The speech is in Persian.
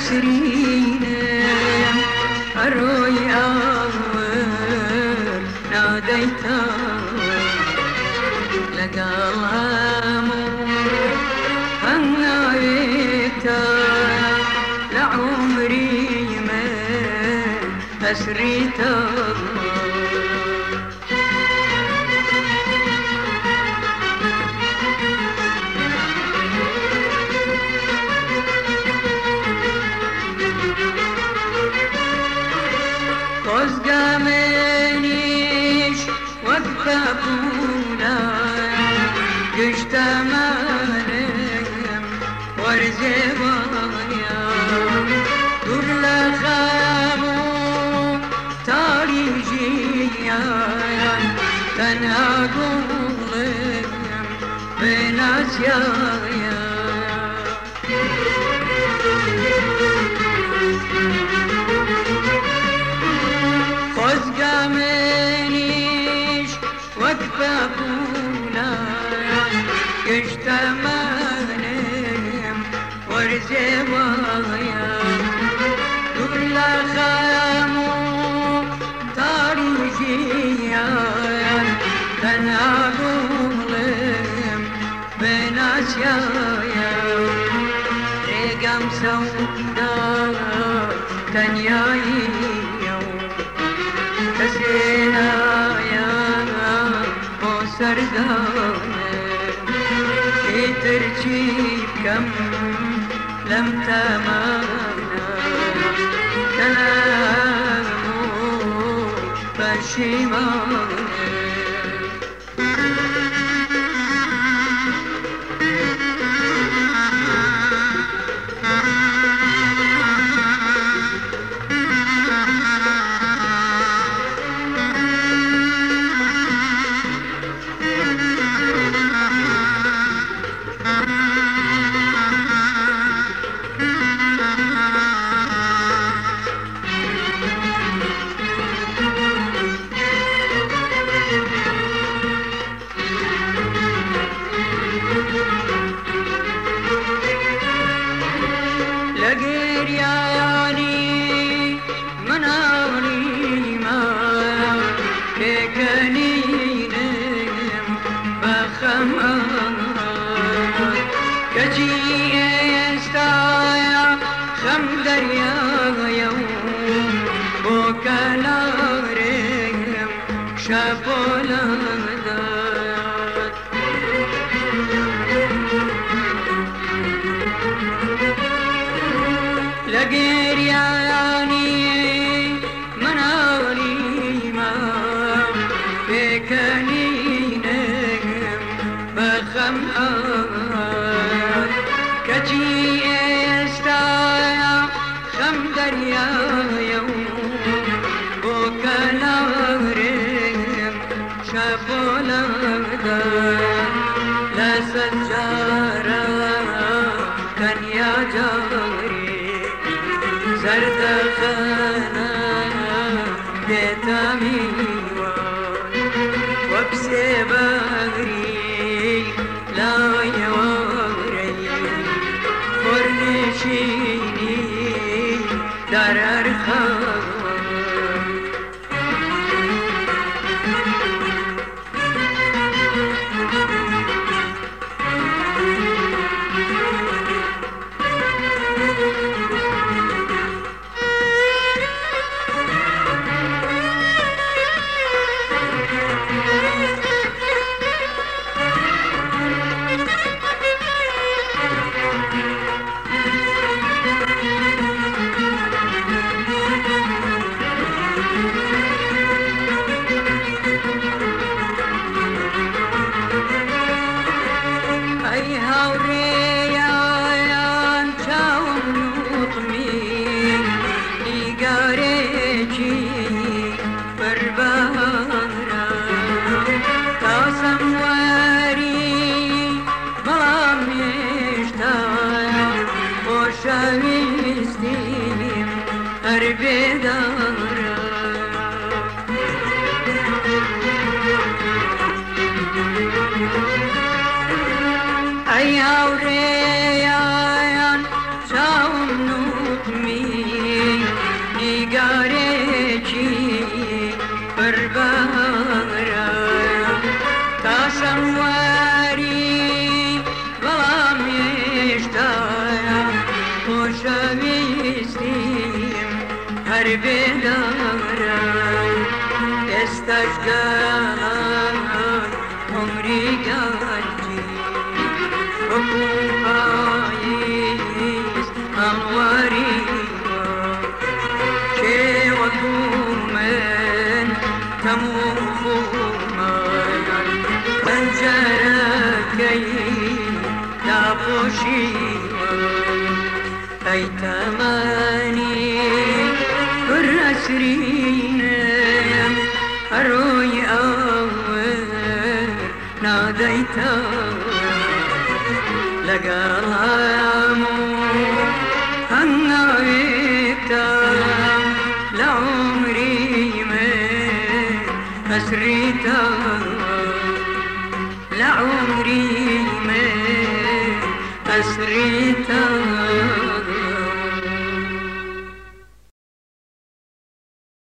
أسرينا أروي أول ناديتا لقلامو هنايتا لعمري ما أسريتا قزقمنيش وقفونا قشتمانم ورزبايا دور لخامو تاريجيا تنها قولم بناسيايا قزقمنيش وقفونا قشتمانم ورزبايا دور لخامو تاريجيا تنها قولم بناسيايا رقم سودا تنياي تسينا يا سردانة ترجيب كم لم تمانا كلامه فشيمانة لقير يا ياني مناري ما كيكنينم بخمار كجي استايا خم دريا يوم بوكالارم شابولا لقير يا ياني مناري ما بكنينم بخمار كجي استايا خم دريا يوم بوكالارم شابولا لا سجارة كان يا جاري زرد خانا بيتامي وبسي بغري لا يوري فرنشيني دار أرخان Ay, aureyan, çavnut بربارا تاسمواری بەڵام هێشتایە خۆشەویستیم هەر بێدارە ئێستاش گەڵان عمری گەڕی وەکو پاییز هەڵواری کێ وەکو من هەموو خومان پەنجەرەکەی داپۆشیوە ئەی تەمەنی پڕ ئەسرینم هەڕۆی ئەوەر نادەیتەوە لەگەڵ هەموو هەنگاوێکدا لە عومری من ئەسریتەوە لە عومری